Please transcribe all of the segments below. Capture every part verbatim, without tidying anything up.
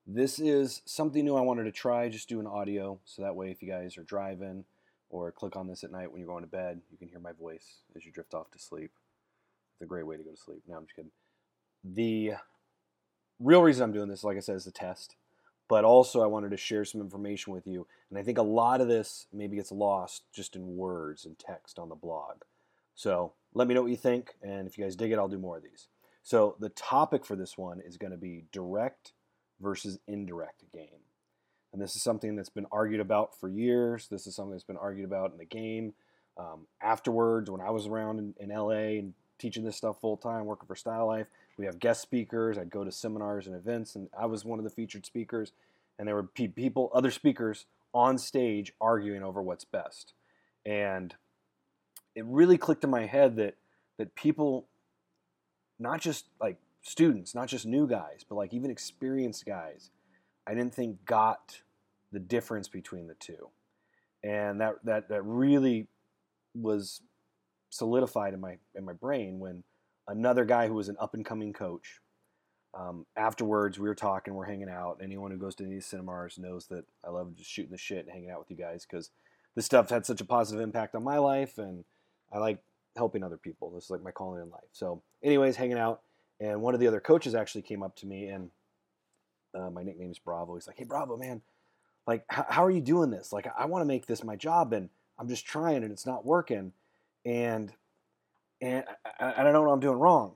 This is something new I wanted to try, just do an audio, so that way if you guys are driving or click on this at night when you're going to bed, you can hear my voice as you drift off to sleep. It's a great way to go to sleep. No, I'm just kidding. The real reason I'm doing this, like I said, is a test, but also I wanted to share some information with you, and I think a lot of this maybe gets lost just in words and text on the blog. So let me know what you think, and if you guys dig it, I'll do more of these. So the topic for this one is going to be direct versus indirect game. And this is something that's been argued about for years. This is something that's been argued about in the game. Um, afterwards, when I was around in, in L A and teaching this stuff full time, working for Style Life, we have guest speakers. I'd go to seminars and events, and I was one of the featured speakers. And there were pe- people, other speakers on stage arguing over what's best. And it really clicked in my head that that people, not just like students, not just new guys, but like even experienced guys, I didn't think got the difference between the two. And that that that really was solidified in my in my brain when another guy who was an up and coming coach, um, afterwards we were talking, we're hanging out. Anyone who goes to these seminars knows that I love just shooting the shit and hanging out with you guys because this stuff had such a positive impact on my life, and I like helping other people. This is like my calling in life. So anyways, hanging out, and one of the other coaches actually came up to me, and uh, my nickname is Bravo. He's like, "Hey, Bravo, man, like, h- how are you doing this? Like, I, I want to make this my job, and I'm just trying, and it's not working, and and I, I, I don't know what I'm doing wrong."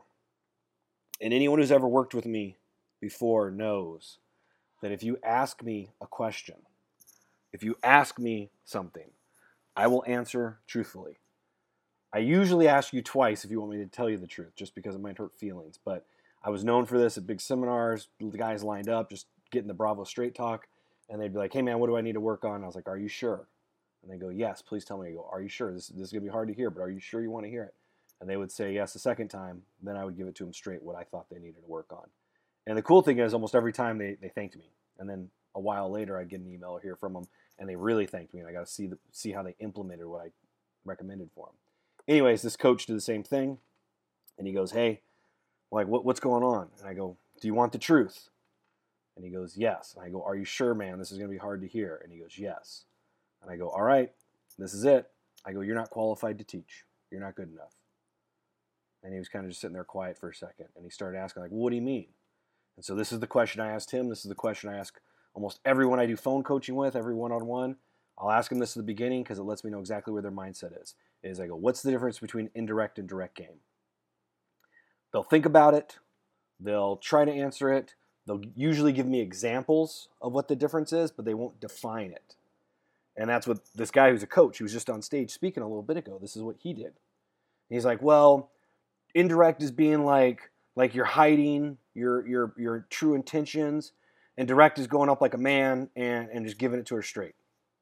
And anyone who's ever worked with me before knows that if you ask me a question, if you ask me something, I will answer truthfully. I usually ask you twice if you want me to tell you the truth, just because it might hurt feelings. But I was known for this at big seminars. The guys lined up, just getting the Bravo straight talk. And they'd be like, "Hey, man, what do I need to work on?" I was like, "Are you sure?" And they go, "Yes, please tell me." I go, "Are you sure? This, this is going to be hard to hear, but are you sure you want to hear it?" And they would say yes the second time. Then I would give it to them straight what I thought they needed to work on. And the cool thing is almost every time they, they thanked me. And then a while later, I'd get an email or hear from them, and they really thanked me. And I got to see the, see how they implemented what I recommended for them. Anyways, this coach did the same thing, and he goes, "Hey, like, what, what's going on?" And I go, "Do you want the truth?" And he goes, "Yes." And I go, "Are you sure, man? This is going to be hard to hear." And he goes, "Yes." And I go, "All right, this is it." I go, "You're not qualified to teach. You're not good enough." And he was kind of just sitting there quiet for a second, and he started asking, like, "Well, what do you mean?" And so this is the question I asked him. This is the question I ask almost everyone I do phone coaching with, every one-on-one. I'll ask them this at the beginning because it lets me know exactly where their mindset is. Is I go, "What's the difference between indirect and direct game?" They'll think about it. They'll try to answer it. They'll usually give me examples of what the difference is, but they won't define it. And that's what this guy who's a coach, who was just on stage speaking a little bit ago, this is what he did. And he's like, "Well, indirect is being like like you're hiding your your your true intentions, and direct is going up like a man and, and just giving it to her straight."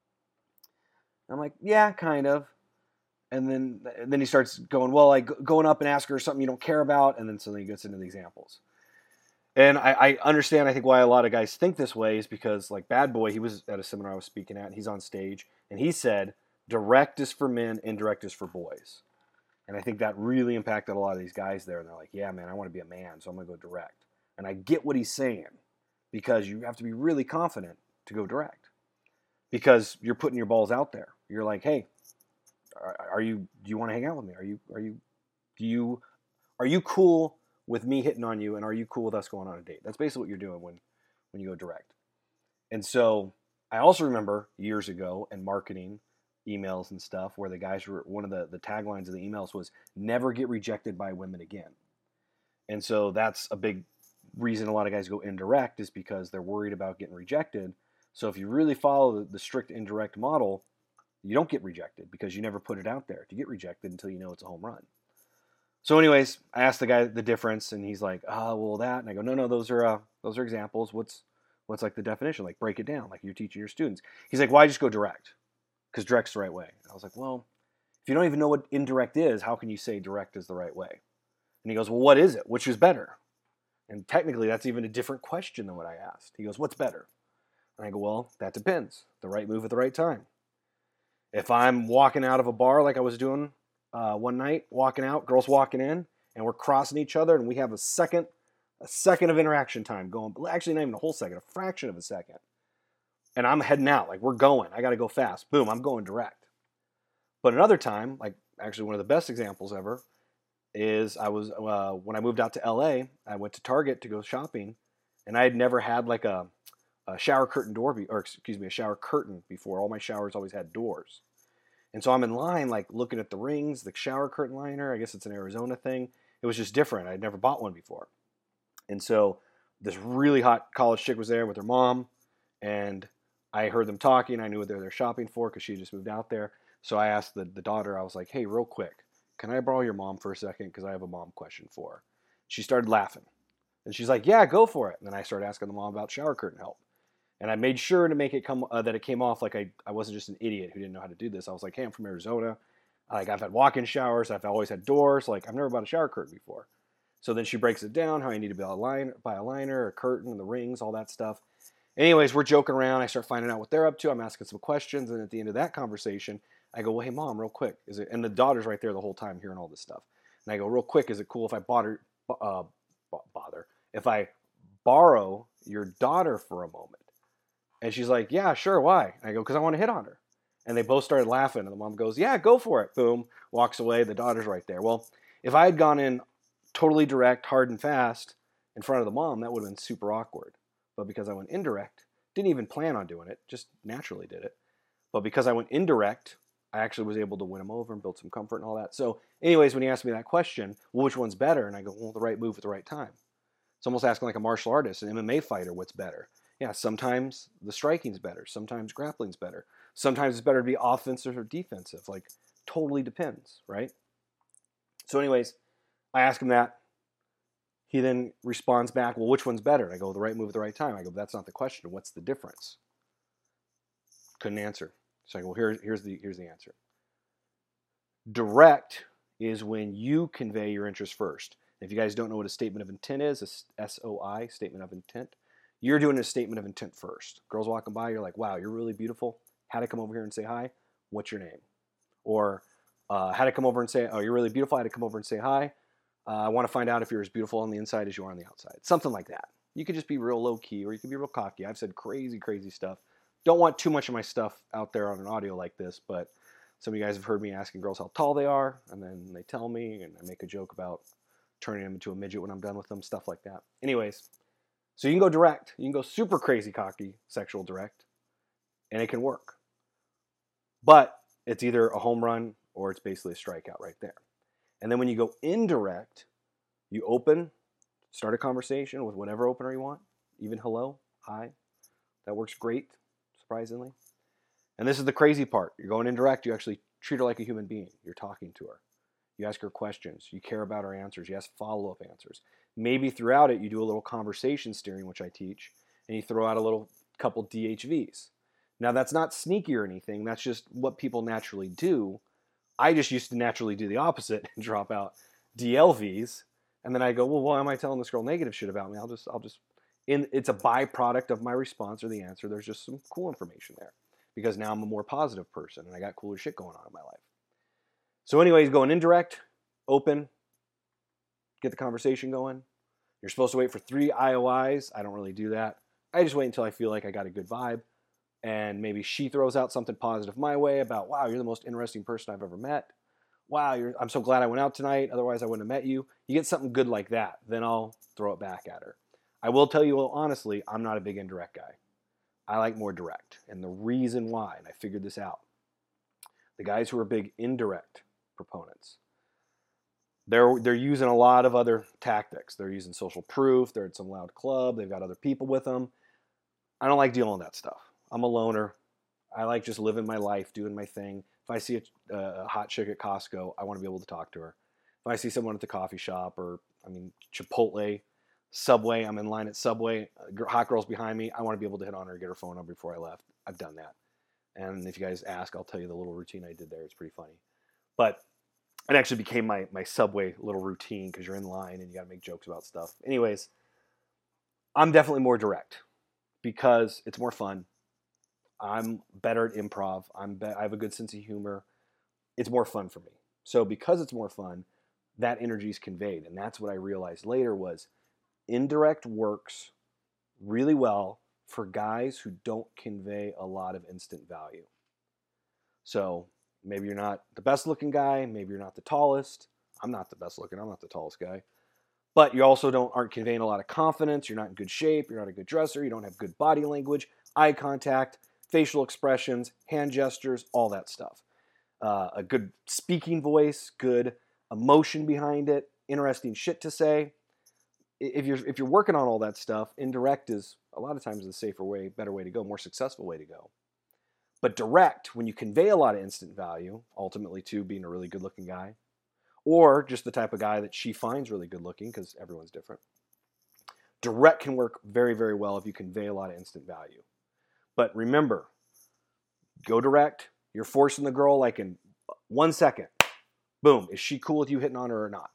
And I'm like, "Yeah, kind of." And then and then he starts going, "Well, like going up and asking her something you don't care about," and then so then he gets into the examples. And I, I understand, I think, why a lot of guys think this way is because, like Bad Boy, he was at a seminar I was speaking at, and he's on stage, and he said, direct is for men, indirect is for boys. And I think that really impacted a lot of these guys there. And they're like, "Yeah, man, I want to be a man, so I'm going to go direct." And I get what he's saying, because you have to be really confident to go direct, because you're putting your balls out there. You're like, "Hey, are, are you, do you want to hang out with me? Are you, are you, do you, are you cool with me hitting on you, and are you cool with us going on a date?" That's basically what you're doing when, when you go direct. And so I also remember years ago in marketing emails and stuff where the guys were, one of the, the taglines of the emails was, "Never get rejected by women again." And so that's a big reason a lot of guys go indirect, is because they're worried about getting rejected. So if you really follow the, the strict indirect model, you don't get rejected because you never put it out there to get rejected until you know it's a home run. So anyways, I asked the guy the difference, and he's like, "Oh, well, that." And I go, "No, no, those are uh, those are examples. What's what's like the definition? Like, break it down, like you're teaching your students." He's like, "Why just go direct? Because direct's the right way." And I was like, "Well, if you don't even know what indirect is, how can you say direct is the right way?" And he goes, "Well, what is it? Which is better?" And technically, that's even a different question than what I asked. He goes, "What's better?" And I go, "Well, that depends. The right move at the right time. If I'm walking out of a bar like I was doing uh, one night, walking out, girls walking in, and we're crossing each other, and we have a second A second of interaction time going, actually not even a whole second, a fraction of a second. And I'm heading out, like we're going. I got to go fast. Boom, I'm going direct. But another time, like actually one of the best examples ever, is I was uh, when I moved out to L A. I went to Target to go shopping, and I had never had like a, a shower curtain door, be, or excuse me, a shower curtain before. All my showers always had doors, and so I'm in line, like looking at the rings, the shower curtain liner. I guess it's an Arizona thing. It was just different. I'd never bought one before, and so this really hot college chick was there with her mom, and I heard them talking. I knew what they were shopping for because she had just moved out there. So I asked the, the daughter. I was like, "Hey, real quick, can I borrow your mom for a second? Because I have a mom question for her." She started laughing. And she's like, "Yeah, go for it." And then I started asking the mom about shower curtain help. And I made sure to make it come uh, that it came off like I, I wasn't just an idiot who didn't know how to do this. I was like, "Hey, I'm from Arizona. Like I've had walk-in showers. I've always had doors. Like I've never bought a shower curtain before." So then she breaks it down, how I need to buy a, line, buy a liner, a curtain, and the rings, all that stuff. Anyways, we're joking around. I start finding out what they're up to. I'm asking some questions. And at the end of that conversation, I go, "Well, hey, Mom, real quick. Is it?" And the daughter's right there the whole time hearing all this stuff. And I go, "Real quick, is it cool if I bother, uh, bother, if I borrow your daughter for a moment?" And she's like, "Yeah, sure. Why?" And I go, "Because I want to hit on her." And they both started laughing. And the mom goes, "Yeah, go for it." Boom. Walks away. The daughter's right there. Well, if I had gone in totally direct, hard and fast in front of the mom, that would have been super awkward. But because I went indirect, didn't even plan on doing it, just naturally did it. But because I went indirect, I actually was able to win him over and build some comfort and all that. So anyways, when he asked me that question, well, which one's better? And I go, well, the right move at the right time. It's almost asking like a martial artist, an M M A fighter, what's better? Yeah, sometimes the striking's better. Sometimes grappling's better. Sometimes it's better to be offensive or defensive. Like, totally depends, right? So anyways, I ask him that. He then responds back, well, which one's better? And I go, the right move at the right time. I go, that's not the question. What's the difference? Couldn't answer. So I go, well, here, here's the here's the answer. Direct is when you convey your interest first. If you guys don't know what a statement of intent is, a S O I, statement of intent, you're doing a statement of intent first. Girls walking by, you're like, wow, you're really beautiful. Had to come over here and say hi. What's your name? Or uh, had to come over and say, oh, you're really beautiful. I had to come over and say hi. Uh, I want to find out if you're as beautiful on the inside as you are on the outside. Something like that. You could just be real low key, or you could be real cocky. I've said crazy, crazy stuff. Don't want too much of my stuff out there on an audio like this, but some of you guys have heard me asking girls how tall they are, and then they tell me, and I make a joke about turning them into a midget when I'm done with them, stuff like that. Anyways, so you can go direct. You can go super crazy, cocky, sexual direct, and it can work. But it's either a home run or it's basically a strikeout right there. And then when you go indirect, you open, start a conversation with whatever opener you want, even hello, hi. That works great, surprisingly. And this is the crazy part. You're going indirect, you actually treat her like a human being. You're talking to her. You ask her questions. You care about her answers. You ask follow-up answers. Maybe throughout it, you do a little conversation steering, which I teach, and you throw out a little couple D H Vs. Now, that's not sneaky or anything. That's just what people naturally do. I just used to naturally do the opposite and drop out D L Vs. And then I go, well, why am I telling this girl negative shit about me? I'll just, I'll just, in, it's a byproduct of my response or the answer. There's just some cool information there because now I'm a more positive person and I got cooler shit going on in my life. So anyways, going indirect, open, get the conversation going. You're supposed to wait for three I O Is. I don't really do that. I just wait until I feel like I got a good vibe. And maybe she throws out something positive my way about, wow, you're the most interesting person I've ever met. Wow, you're, I'm so glad I went out tonight. Otherwise, I wouldn't have met you. You get something good like that, then I'll throw it back at her. I will tell you honestly, I'm not a big indirect guy. I like more direct. And the reason why, and I figured this out, the guys who are big indirect proponents, they're, they're using a lot of other tactics. They're using social proof. They're at some loud club. They've got other people with them. I don't like dealing with that stuff. I'm a loner. I like just living my life, doing my thing. If I see a, a hot chick at Costco, I want to be able to talk to her. If I see someone at the coffee shop or, I mean, Chipotle, Subway, I'm in line at Subway, hot girl's behind me, I want to be able to hit on her, get her phone number before I left. I've done that. And if you guys ask, I'll tell you the little routine I did there. It's pretty funny. But it actually became my, my Subway little routine because you're in line and you got to make jokes about stuff. Anyways, I'm definitely more direct because it's more fun. I'm better at improv. I'm be- I have a good sense of humor. It's more fun for me. So because it's more fun, that energy is conveyed. And that's what I realized later was indirect works really well for guys who don't convey a lot of instant value. So maybe you're not the best looking guy, maybe you're not the tallest. I'm not the best looking, I'm not the tallest guy. But you also don't aren't conveying a lot of confidence, you're not in good shape, you're not a good dresser, you don't have good body language, eye contact, facial expressions, hand gestures, all that stuff. Uh, a good speaking voice, good emotion behind it, interesting shit to say. If you're if you're working on all that stuff, indirect is a lot of times the safer way, better way to go, more successful way to go. But direct, when you convey a lot of instant value, ultimately to being a really good looking guy, or just the type of guy that she finds really good looking, because everyone's different. Direct can work very, very well if you convey a lot of instant value. But remember, go direct. You're forcing the girl like in one second. Boom. Is she cool with you hitting on her or not?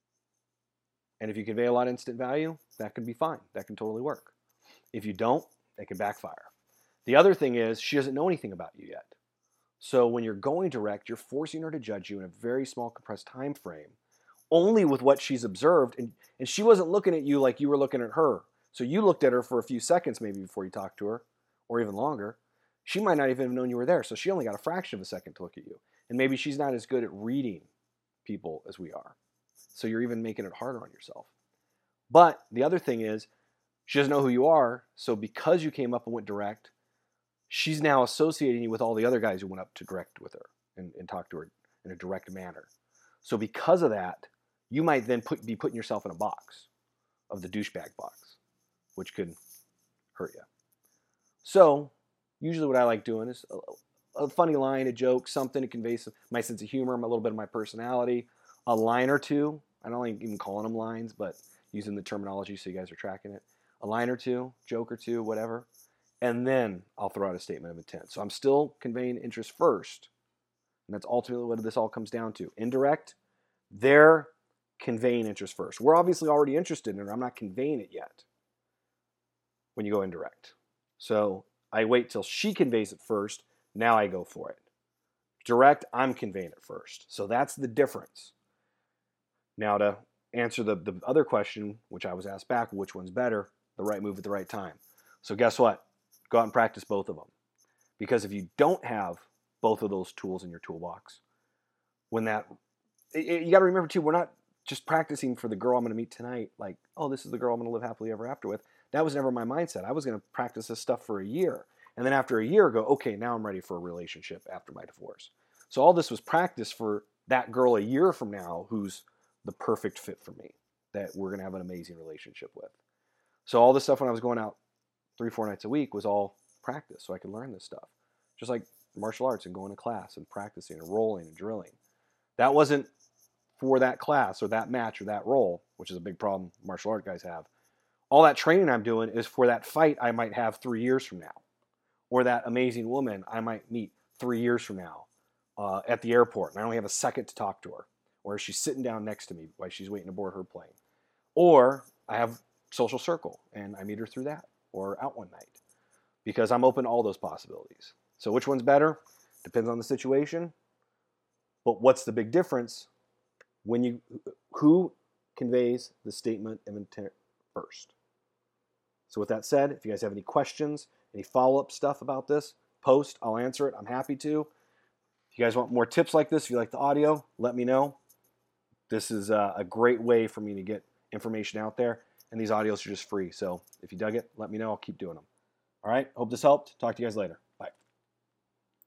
And if you convey a lot of instant value, that can be fine. That can totally work. If you don't, it can backfire. The other thing is she doesn't know anything about you yet. So when you're going direct, you're forcing her to judge you in a very small compressed time frame, only with what she's observed. And, and she wasn't looking at you like you were looking at her. So you looked at her for a few seconds maybe before you talked to her, or even longer. She might not even have known you were there. So she only got a fraction of a second to look at you. And maybe she's not as good at reading people as we are. So you're even making it harder on yourself. But the other thing is, she doesn't know who you are. So because you came up and went direct, she's now associating you with all the other guys who went up to direct with her and, and talked to her in a direct manner. So because of that, you might then put, be putting yourself in a box of the douchebag box, which could hurt you. So usually what I like doing is a, a funny line, a joke, something to convey some, my sense of humor, a little bit of my personality, a line or two. I don't like even calling them lines, but using the terminology so you guys are tracking it. A line or two, joke or two, whatever. And then I'll throw out a statement of intent. So I'm still conveying interest first. And that's ultimately what this all comes down to. Indirect, they're conveying interest first. We're obviously already interested in it. I'm not conveying it yet when you go indirect. So I wait till she conveys it first. Now I go for it. Direct, I'm conveying it first. So that's the difference. Now to answer the, the other question, which I was asked back, which one's better? The right move at the right time. So guess what? Go out and practice both of them. Because if you don't have both of those tools in your toolbox, when that, you got to remember too, we're not just practicing for the girl I'm going to meet tonight, like, oh, this is the girl I'm going to live happily ever after with. That was never my mindset. I was going to practice this stuff for a year. And then after a year, go, okay, now I'm ready for a relationship after my divorce. So all this was practice for that girl a year from now who's the perfect fit for me, that we're going to have an amazing relationship with. So all this stuff when I was going out three, four nights a week was all practice so I could learn this stuff. Just like martial arts and going to class and practicing and rolling and drilling. That wasn't for that class or that match or that role, which is a big problem martial art guys have. All that training I'm doing is for that fight I might have three years from now. Or that amazing woman I might meet three years from now uh, at the airport and I only have a second to talk to her. Or she's sitting down next to me while she's waiting to board her plane. Or I have social circle and I meet her through that. Or out one night. Because I'm open to all those possibilities. So which one's better? Depends on the situation. But what's the big difference? When you, who conveys the statement of intent first? So with that said, if you guys have any questions, any follow-up stuff about this, post. I'll answer it. I'm happy to. If you guys want more tips like this, if you like the audio, let me know. This is a, a great way for me to get information out there. And these audios are just free. So if you dug it, let me know. I'll keep doing them. All right. Hope this helped. Talk to you guys later. Bye.